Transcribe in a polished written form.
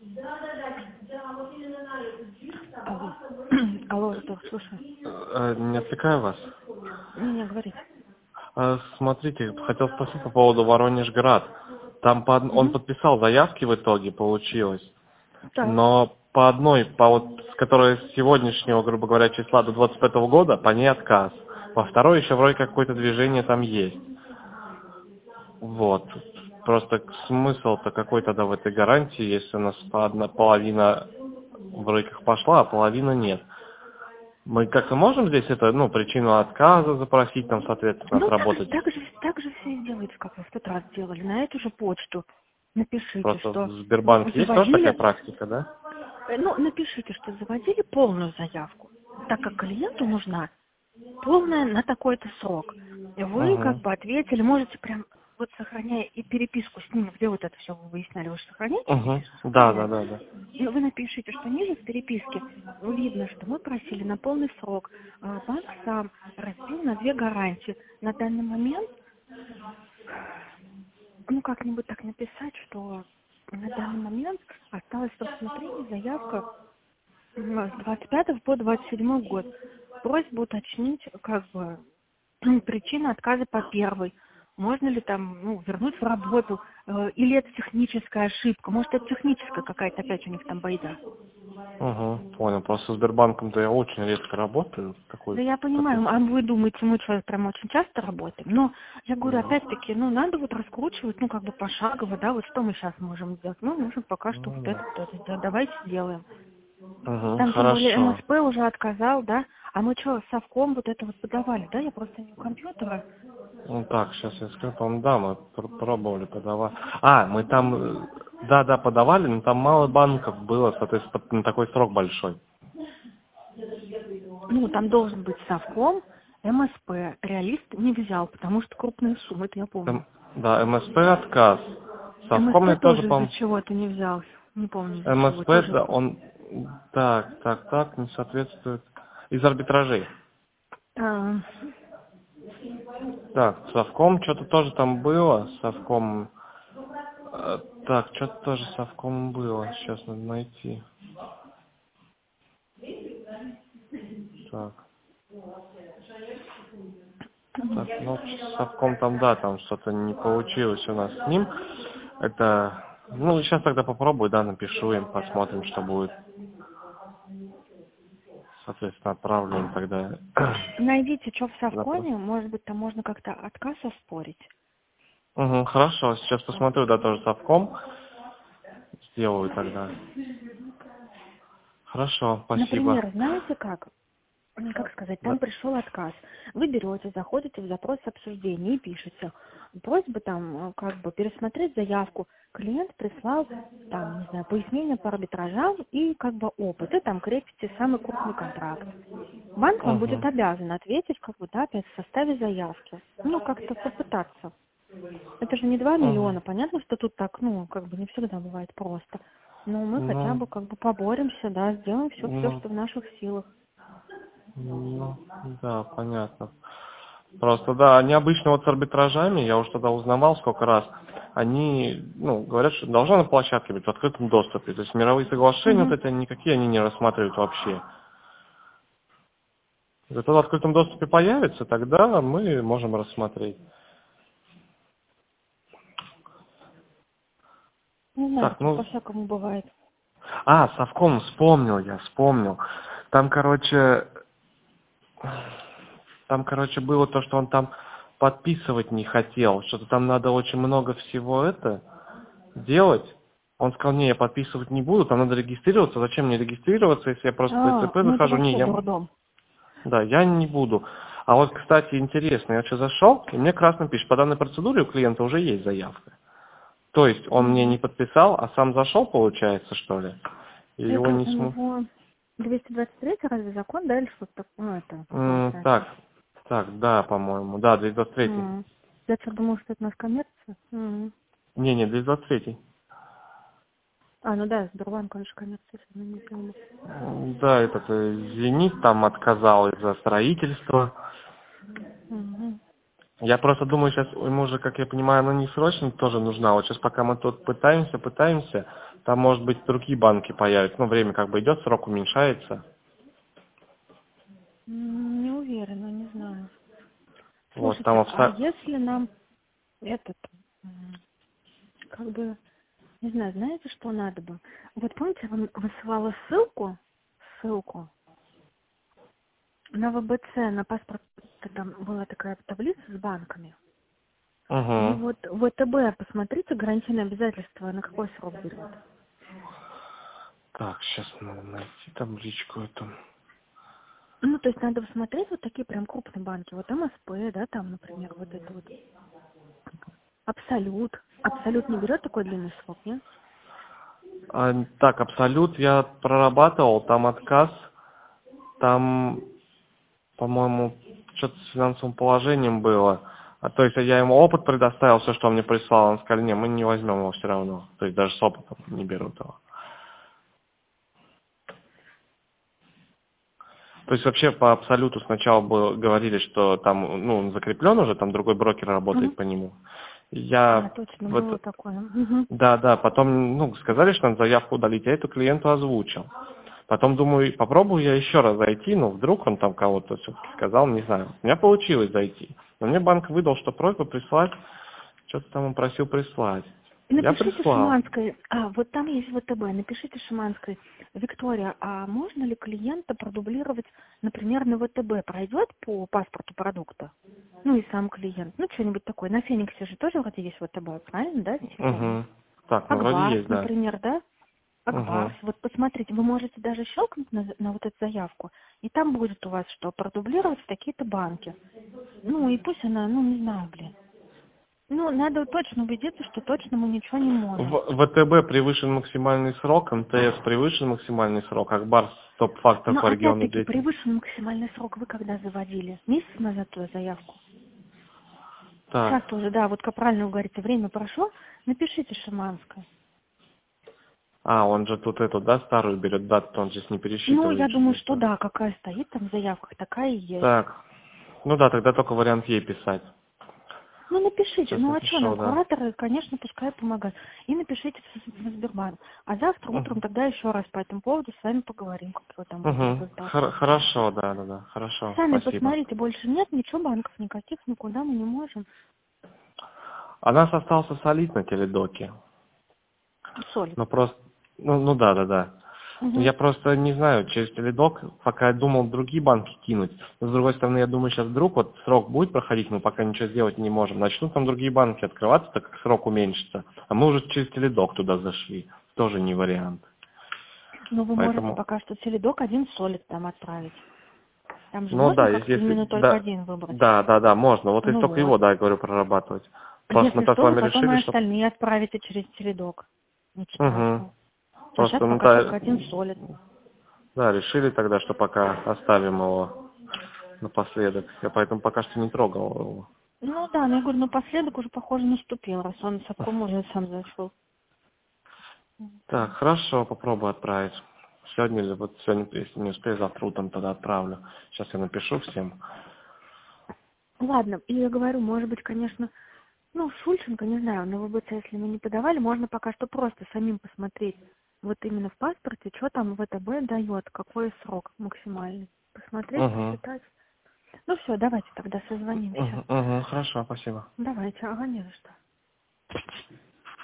Алло. Алло, Артур, слушай. Не отвлекаю вас? Не, говорите. Смотрите, хотел спросить по поводу Воронеж-Град. Там он Угу. подписал заявки в итоге, получилось. Так. Но с которой с сегодняшнего, грубо говоря, числа до 25 года, по ней отказ. Во второй еще вроде какое-то движение там есть. Вот. Просто смысл-то какой тогда в этой гарантии, если у нас половина вроде как пошла, а половина нет. Мы как-то можем здесь причину отказа запросить, там, соответственно, Ну, отработать? так же все и сделайте, как вы в тот раз делали. На эту же почту напишите, Просто в что Сбербанке есть тоже такая заводили, практика, да? напишите, что заводили полную заявку, так как клиенту нужна полная на такой-то срок. И вы как Угу. бы ответили, можете прям вот сохраняя и переписку с ними, где вот это все вы выясняли, вы же сохраняете Угу. переписку, Да, сохраняете. да, да, да. И вы напишите, что ниже в переписке видно, что мы просили на полный срок. Банк сам разбил на 2 гарантии. На данный момент, как-нибудь так написать, что на данный момент осталась в рассмотрении заявка с 25 по 27 год. Просьба уточнить, причина отказа по первой. Можно ли там, вернуть в работу, или это техническая ошибка. Может, это техническая какая-то опять у них там байда. Угу. Понял. Просто с Сбербанком-то я очень редко работаю. Да я понимаю, а вы думаете, мы человек прям очень часто работаем, но я говорю, опять-таки, надо вот раскручивать, пошагово, да, вот что мы сейчас можем сделать. Можем пока что вот это, да, давайте сделаем. Угу. Там тем более Хорошо. МСП уже отказал, да, а мы что, совком вот это вот подавали, да, я просто не у компьютера. Так, сейчас я скажу, по-моему, да, мы пробовали подавать. Мы там, да, подавали, но там мало банков было, соответственно, на такой срок большой. Там должен быть совком, МСП, реалист не взял, потому что крупные суммы, это я помню. Да, МСП отказ. Совком я МСП тоже, тоже из-за по-моему, чего-то не взял, не помню из-за чего, МСП, тоже. да, он, так, не соответствует. Из арбитражей. А, Так, совком, что-то тоже там было, совком. Так, что-то тоже совком было, сейчас надо найти. Так, совком там, да, там что-то не получилось у нас с ним. Это, сейчас тогда попробую, да, напишу им, посмотрим, что будет. Соответственно, отправлю им тогда найдите, что в запрос. совкоме, может быть, там можно как-то отказ оспорить. Угу, хорошо, сейчас посмотрю, да, тоже совком. Сделаю тогда. Хорошо, спасибо. Например, знаете как сказать, Да. там пришел отказ. Вы берете, заходите в запрос обсуждения и пишете. Просьба там, пересмотреть заявку. Клиент прислал, там, не знаю, пояснение по арбитражам и опыт. И там крепите самый крупный контракт. Банк вам будет Угу. обязан ответить, опять в составе заявки. Как-то попытаться. Это же не 2 Угу. миллиона. Понятно, что тут так, не всегда бывает просто. Но мы хотя Ну, бы поборемся, да, сделаем все, ну, что в наших силах. ну, да, понятно. Просто, да, они обычно вот с арбитражами, я уже тогда узнавал сколько раз, они, говорят, что должно на площадке быть в открытом доступе. То есть мировые соглашения вот Угу. эти, никакие они не рассматривают вообще. Зато в открытом доступе появится, тогда мы можем рассмотреть. Не знаю, Так, тут по-всякому бывает. совком вспомнил. Там, короче, было то, что он там подписывать не хотел. Что-то там надо очень много всего это делать. Он сказал, не, я подписывать не буду, там надо регистрироваться. Зачем мне регистрироваться, если я просто по СЦП Это захожу? Не, вообще дурдом. я не буду. А вот, кстати, интересно, я сейчас зашел, и мне красно пишет, по данной процедуре у клиента уже есть заявка. То есть он мне не Мгм. подписал, а сам зашел, получается, что ли? И его Это не у смог. него 223 разве закон, да, или что-то такое? Это какой-то. Так, да, по-моему. Да, 223. Я что, думала, что это у нас коммерция? М. Не, 223. Ну да, Сбербанк, он же коммерция, если я не помню. Да, этот «Зенит» там отказал из-за строительства. Мгм. Я просто думаю, сейчас ему же, как я понимаю, она не срочно тоже нужна. Вот сейчас пока мы тут пытаемся, Там, может быть, другие банки появятся. Ну, время как бы идет, срок уменьшается. Не уверена, не знаю. Вот, там Слушайте, а если нам этот, как бы, не знаю, знаете, что надо бы? Вот помните, я вам высылала ссылку на ВБЦ, на паспорт, там была такая таблица с банками. И Угу. вот ВТБ, посмотрите, гарантийное обязательство на какой срок берет? Так, сейчас надо найти табличку эту. Ну, то есть надо посмотреть вот такие прям крупные банки. Вот МСП, да, там, например, вот это вот. Абсолют. Абсолют не берет такой длинный срок, нет? Так, Абсолют я прорабатывал, там отказ, там, по-моему, что-то с финансовым положением было. То есть я ему опыт предоставил, все, что он мне прислал, он сказал, не, мы не возьмем его все равно. То есть даже с опытом не берут его. То есть вообще по Абсолюту сначала говорили, что там, ну, он закреплен уже, там другой брокер работает Мгм. по нему. А, Я точно, было вот, такое. Мгм. да, потом, ну, сказали, что надо заявку удалить, я эту клиенту озвучил. Потом думаю, попробую я еще раз зайти, ну, вдруг он там кого-то все-таки сказал, не знаю. У меня получилось зайти. Но мне банк выдал, что просьба прислать, что-то там он просил прислать. Я Напишите прислал. Шиманской, вот там есть ВТБ, напишите Шиманской, Виктория, а можно ли клиента продублировать, например, на ВТБ, пройдет по паспорту продукта? Ну и сам клиент, ну что-нибудь такое. На Фениксе же тоже вроде есть ВТБ, правильно, да, если я помню? Угу. Так, ну, вроде Акбарс, есть, да. например, да? Угу. Акбарс. Вот посмотрите, вы можете даже щелкнуть на вот эту заявку, и там будет у вас что, продублировать в такие-то банки. Ну и пусть она, ну не знаю, блин. Ну, надо точно убедиться, что точно мы ничего не можем. В ВТБ превышен максимальный срок, МТС превышен максимальный срок, Акбарс топ-фактор Но по региону опять-таки, деятельности. превышен максимальный срок вы когда заводили? Месяц назад ту заявку? Так, Сейчас тоже, да, вот как правильно вы говорите, время прошло, напишите Шиманской. он же тут эту, да, старую берет дату, он здесь не Ну, пересчитывает я же думаю, здесь что тоже. да, какая стоит там в заявках, такая и есть. Так, ну да, тогда только вариант ей писать. Ну, напишите. Сейчас Ну, а что напишу, нам, да. кураторы, конечно, пускай помогают. И напишите в Сбербанк. А завтра утром Угу. тогда еще раз по этому поводу с вами поговорим, какой там будет результат. Хорошо, да, хорошо, Сами спасибо. посмотрите, больше нет ничего, банков никаких, никуда мы не можем. А нас остался солид на теледоке. Солит. Ну просто, да. Угу. Я просто не знаю, через теледок, пока я думал другие банки кинуть. Но с другой стороны, я думаю, сейчас вдруг вот срок будет проходить, мы пока ничего сделать не можем. Начнут там другие банки открываться, так как срок уменьшится. А мы уже через теледок туда зашли. Тоже не вариант. Но вы можете Поэтому, пока что теледок один солид там отправить. Там же ну можно да, как-то если, именно только да, один выбрать. да, можно. Вот если Ну только вот. его, да, я говорю, прорабатывать. Просто мы Если то с что, вы вами потом решили, и что... остальные отправите через теледок. Ничего Угу. страшного. А сейчас Просто, ну пока только да, один солид. да, решили тогда, что пока оставим его напоследок. Я поэтому пока что не трогал его. Ну да, но я говорю, напоследок уже, похоже, наступил, раз он Сапком уже сам зашел. Так, хорошо, попробую отправить. Сегодня, или вот сегодня, если не успею, завтра утром тогда отправлю. Сейчас я напишу всем. Ладно, и я говорю, может быть, конечно, ну, Шульченко, не знаю, на ВБЦ, если мы не подавали, можно пока что просто самим посмотреть, вот именно в паспорте, что там ВТБ дает, какой срок максимальный. Посмотреть, Угу. посчитать. Ну все, давайте тогда созвонимся. Угу, хорошо, спасибо. Давайте, ага, не за что.